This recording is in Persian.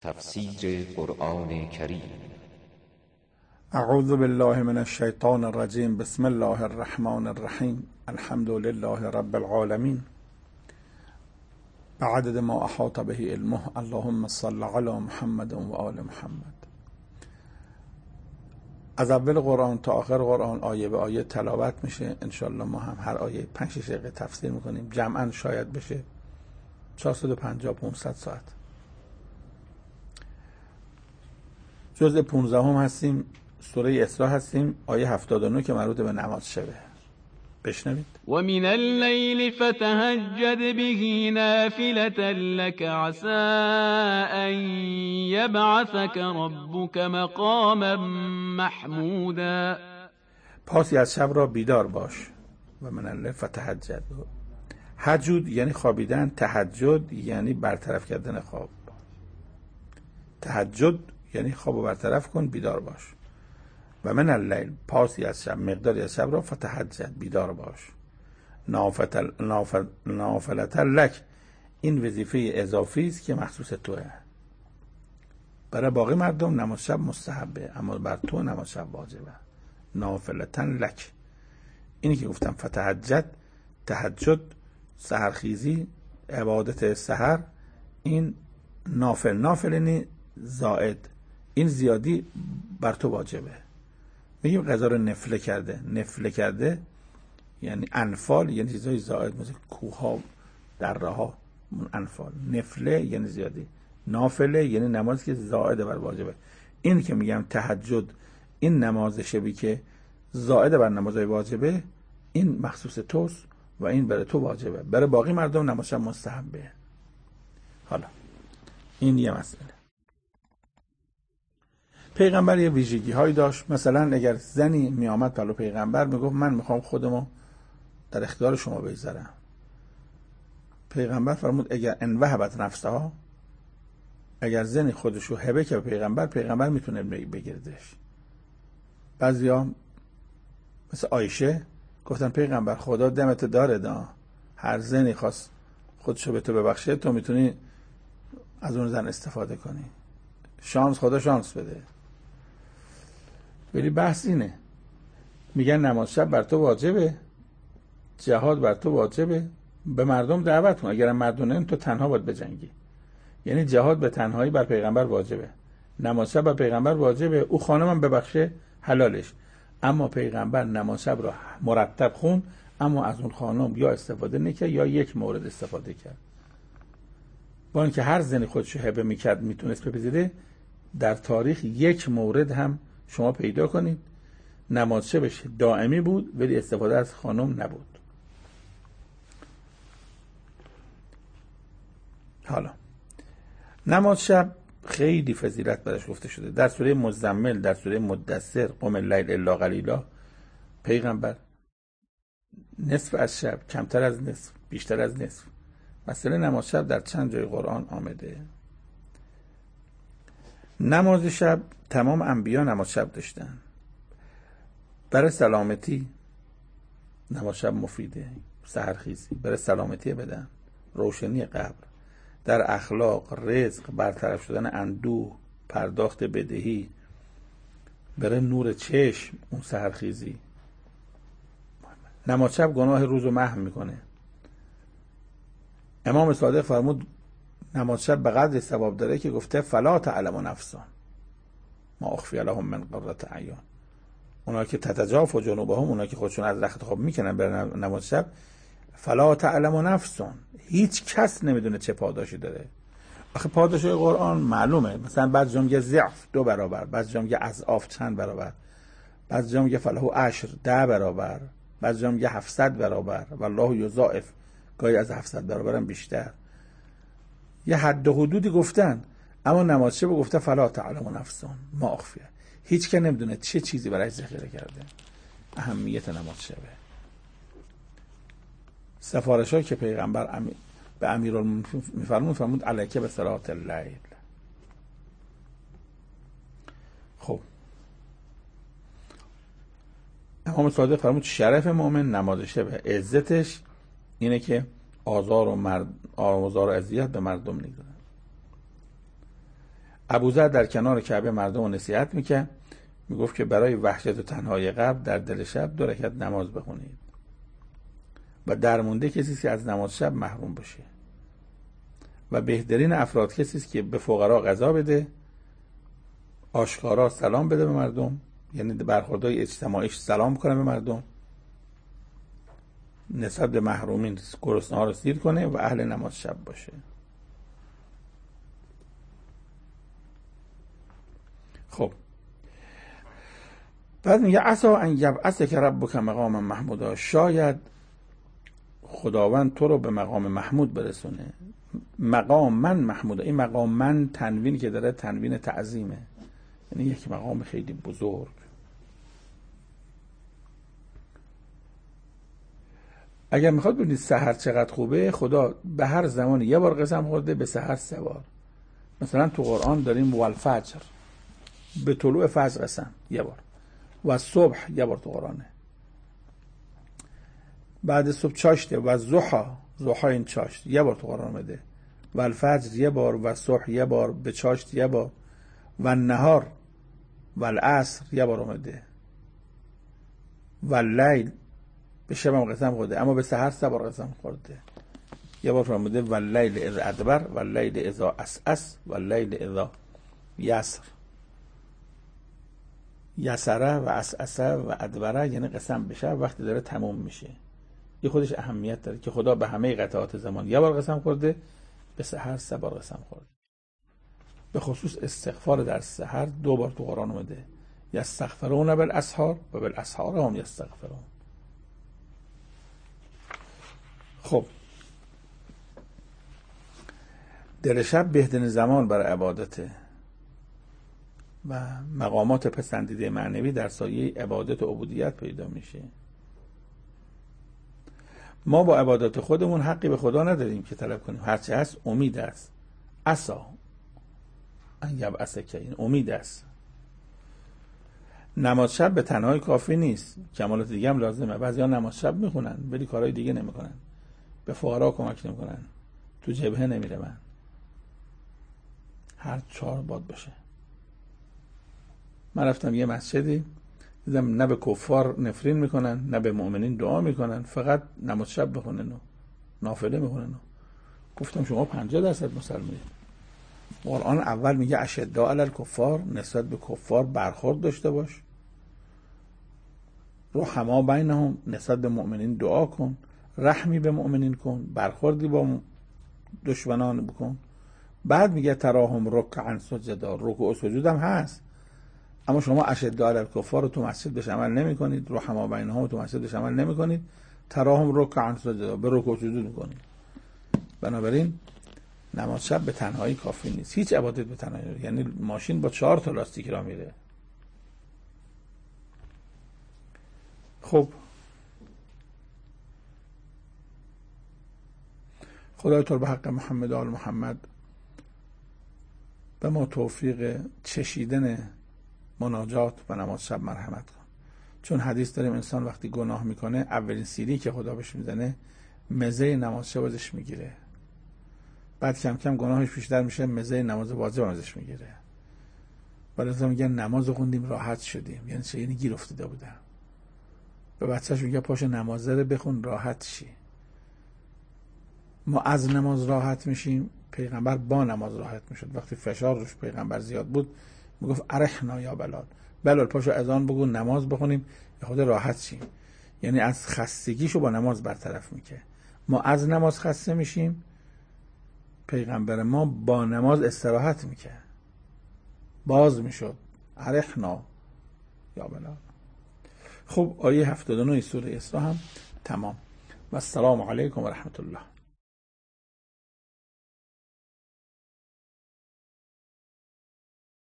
تفسیر قرآن کریم. اعوذ بالله من الشیطان الرجیم. بسم الله الرحمن الرحیم. الحمد لله رب العالمین بعدد ما احاط به علمه. اللهم صل علی محمد و آل محمد. از اول قرآن تا آخر قرآن آیه به آیه تلاوت میشه. انشالله ما هم هر آیه 5-6 دقیقه تفسیر میکنیم. جمعا شاید بشه 450-500 ساعت. جزء 15 هم هستیم، سوره اسراء هستیم، آیه 79 که مربوط به نماز شبه. بشنوید. و من اللیل فتهجد به نافلة لك عسى ان یبعثك ربك مقاما محمودا. پاسی از شب را بیدار باش. و من اللیل فتهجد. هجود یعنی خوابیدن، تهجد یعنی برطرف کردن خواب. تهجد یعنی خوابو برطرف کن، بیدار باش. و من اللیل، پاسی از شب، مقداری از شب را فتهجد، بیدار باش. نافلة لک، این وظیفه اضافی است که مخصوص توه. برای باقی مردم نماز شب مستحبه، اما بر تو نماز شب واجبه. نافلة لک، اینی که گفتم فتهجد، تهجد، سحرخیزی، عبادت سحر، این نافل یعنی زائد، این زیادی بر تو واجبه. میگیم غذا رو نفله کرده یعنی انفال، یعنی چیزای زائد مثل کوه ها، دره ها، انفال. نفله یعنی زیادی، نافله یعنی نمازی که زائد بر واجبه. این که میگم تهجد، این نماز شبی که زائد بر نمازهای واجبه، این مخصوص توست و این برای تو واجبه. برای باقی مردم نماز شب مستحبه. حالا این یه مسئله. پیغمبر یه ویژگی هایی داشت. مثلا اگر زنی می آمد پلو پیغمبر میگفت من میخوام خودمو در اختیار شما بگذارم، پیغمبر فرمود اگر ان وهبت نفسها، اگر زنی خودشو هبه که پیغمبر میتونه بگیردش. بعضیا مثل عایشه گفتن پیغمبر خدا دمت داره، هر زنی خواست خودشو به تو ببخشه تو میتونی از اون زن استفاده کنی، خدا شانس بده. ولی بحث اینه، میگن نماز شب بر تو واجبه، جهاد بر تو واجبه، به مردم دعوت کن. اگر مردم نه تو تنها باید بجنگی. یعنی جهاد به تنهایی بر پیغمبر واجبه، نماز شب بر پیغمبر واجبه. او خانمم ببخشه حلالش، اما پیغمبر نماز شب را مرتب خون، اما از اون خانم یا استفاده نکرد یا یک مورد استفاده کرد. با اینکه هر زنی خودشو هبه میکرد میتونست بپذیره، در تاریخ یک مورد هم شما پیدا کنید نماز شبش دائمی بود ولی استفاده از خانم نبود. حالا نماز شب خیلی فضیلت برش گفته شده. در سوره مزمل، در سوره مدثر، قم اللیل الا قلیلا، پیغمبر نصف از شب، کمتر از نصف، بیشتر از نصف. مسئله نماز شب در چند جای قرآن آمده. نماز شب تمام انبیا نماز شب داشتن. برای سلامتی نماز شب مفیده، سحرخیزی برای سلامتی بدن، روشنی قبر، در اخلاق، رزق، برطرف شدن اندوه، پرداخت بدهی، برای نور چشم، اون سحرخیزی. نماز شب گناه روزو محو میکنه. امام صادق فرمود نماز شب به قدر ثواب داره که گفته فلا تعلم نفسان ما اخفی لهم من قرة اعین. اونا که تتجافا جنوبهم، اونا که خودشون از رخت خواب میکنن برای نماز شب، فلا تعلم نفسان، هیچ کس نمیدونه چه پاداشی داره. آخه پاداشی قرآن معلومه، مثلا بعضی جا میگه ضعف 2 برابر، بعضی جا میگه اضعاف چند برابر، بعضی جا میگه فله عشر 10 برابر، بعضی جا میگه 700 برابر، والله یضاعف، گاهی از 700 برابر هم بیشتر. یه حد و حدودی گفتن، اما نماز شب گفته فلا تعلم نفسان ما اخفی، هیچ که نمیدونه چه چیزی برای ذخیره کرده. اهمیت نماز شبه. سفارش ها که پیغمبر به امیرالمومنین فرمود علیک به صلاة اللیل. خب امام صادق فرمود شرف مؤمن نماز شبه، عزتش اینه که آزار و اذیت به مردم نگذاره. ابوذر در کنار کعبه مردم رو نصیحت میکرد، میگفت که برای وحشت و تنهایی قلب در دل شب 2 رکعت نماز بخونید و درمونده کسی که از نماز شب محروم بشه و بهترین افراد کسی که به فقرا غذا بده، آشکارا سلام بده به مردم، یعنی برخوردهای اجتماعیش سلام کنه به مردم، نسبت به محرومین گرسنه‌ها رو سیر کنه و اهل نماز شب باشه. خب بعد میگه عسا ان یبعثک ربک مقام محمودا، شاید خداوند تو رو به مقام محمود برسونه. مقام من محمودا، این مقام من تنوینی که داره تنوین تعظیمه، یعنی یک مقام خیلی بزرگ. اگر میخواد ببینید سحر چقدر خوبه، خدا به هر زمانی یه بار قسم خورده، به سحر 3 بار. مثلا تو قرآن داریم والفجر، به طلوع فجر قسم 1 بار، و صبح 1 بار تو قرآنه، بعد صبح چاشته، و ضحا این چاشت 1 بار تو قرآن اومده، و الفجر 1 بار، و صبح 1 بار، به چاشت 1 بار، و نهار و العصر 1 بار اومده، و لیل به شب هم قسم خورده، اما به سحر 3 بار قسم خورده. 1 بار فرموده و لیل اذا ادبر، و لیل اذا اسعس، و لیل اذا یسر. یسره و اسعسه و ادبره یعنی قسم به شب وقتی داره تموم میشه. یه خودش اهمیت داره که خدا به همه قطعات زمان 1 بار قسم خورده، به سحر 3 بار قسم خورده. به خصوص استغفار در سحر 2 بار تو قرآن اومده، یستغفرون بالاسحار و بالاسحار هم یستغفرون. خب دل شب بهترین زمان برای عبادته و مقامات پسندیده معنوی در سایه عبادت و عبودیت پیدا میشه. ما با عبادت خودمون حقی به خدا نداریم که طلب کنیم، هرچه هست امید است. عسا ان یبعثک، این امید است. نماز شب به تنهایی کافی نیست، کمالات دیگه هم لازمه. بعضیا نماز شب میخونن ولی کارهای دیگه نمیکنن، به فقرا کمک نمیکنن، تو جبهه نمیرن. هر 4 باد باشه. من رفتم یه مسجدی دیدم نه به کفار نفرین میکنن نه به مؤمنین دعا میکنن، فقط نماز شب بخونن و نافله میخونن. گفتم شما 50% مسلمانید. قرآن اول میگه اشداء علی الکفار، نسبت به کفار برخورد داشته باش. رحما بینهم، نسبت به مؤمنین دعا کن. رحمی به مؤمنین کن، برخوردی با دشمنان بکن. بعد میگه تراهم رکعا سجدا، رکوع و سجود هم هست، اما شما اشداء علی الکفار رو تو مسجد بهش عمل نمی کنید، رحما بینهم رو تو مسجد بهش عمل نمی کنید، تراهم رکعا سجدا، به رکوع و سجود میکنید. بنابراین نماز شب به تنهایی کافی نیست، هیچ عبادت به تنهایی نیست. یعنی ماشین با 4 تا لاستیک را میره. خب خدای تو به حق محمد آل محمد به ما توفیق چشیدن مناجات و نماز شب مرحمت کن. چون حدیث داریم انسان وقتی گناه میکنه اولین سیلی که خدا بهش میزنه مزه نماز شب ازش میگیره، بعد کم کم گناهش بیشتر میشه، مزه نماز واجب ازش میگیره. ولی میگن نماز خوندیم راحت شدیم، یعنی چه؟ یعنی گیر افتاده بودم. به بچه‌ش میگه پاش نماز رو بخون راحت شی. ما از نماز راحت میشیم، پیغمبر با نماز راحت میشد. وقتی فشار روش پیغمبر زیاد بود میگفت ارحنا یا بلال پاشو اذان بگو نماز بخونیم یا خود راحت شیم. یعنی از خستگیشو با نماز برطرف میکنه. ما از نماز خسته میشیم، پیغمبر ما با نماز استراحت میکنه، باز میشد ارحنا یا بلال. خب آیه 79 سوره اسراء هم تمام. و السلام علیکم و رحمت الله.